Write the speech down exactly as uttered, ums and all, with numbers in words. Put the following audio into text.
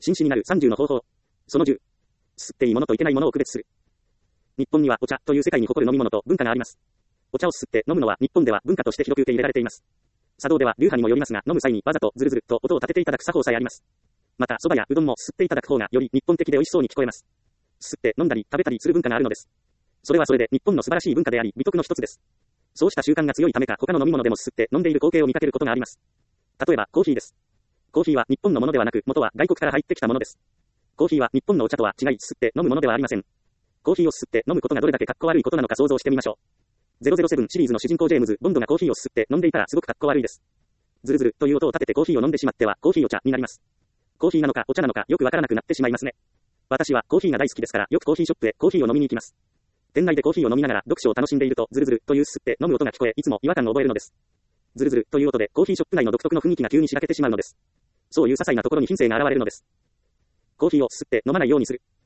新種になるさんじゅうの方法。そのじゅう。吸っていいものといけないものを区別する。日本にはお茶という世界に誇る飲み物と文化があります。お茶を吸って飲むのは日本では文化として広く受け入れられています。茶道では流派にもよりますが、飲む際にわざとズルズルと音を立てていただく作法さえあります。また、蕎麦やうどんも吸っていただく方がより日本的で美味しそうに聞こえます。吸って飲んだり食べたりする文化があるのです。それはそれで日本の素晴らしい文化であり、美徳の一つです。そうした習慣が強いためか、他の飲み物でも吸って飲んでいる光景を見かけることがあります。例えば、コーヒーです。コーヒーは日本のものではなく、元は外国から入ってきたものです。コーヒーは日本のお茶とは違い、吸って飲むものではありません。コーヒーを吸って飲むことがどれだけかっこ悪いことなのか想像してみましょう。ゼロゼロセブンシリーズの主人公ジェームズ・ボンドがコーヒーを吸って飲んでいたらすごくかっこ悪いです。ズルズルという音を立ててコーヒーを飲んでしまってはコーヒーお茶になります。コーヒーなのかお茶なのかよくわからなくなってしまいますね。私はコーヒーが大好きですからよくコーヒーショップへコーヒーを飲みに行きます。店内でコーヒーを飲みながら読書を楽しんでいるとズルズルという吸って飲む音が聞こえいつも違和感を覚えるのです。ズルズルという音でコーヒーショップ内の独特の雰囲気が急にしらけてしまうのです。そういう些細なところに品性が現れるのです。コーヒーを吸って飲まないようにする。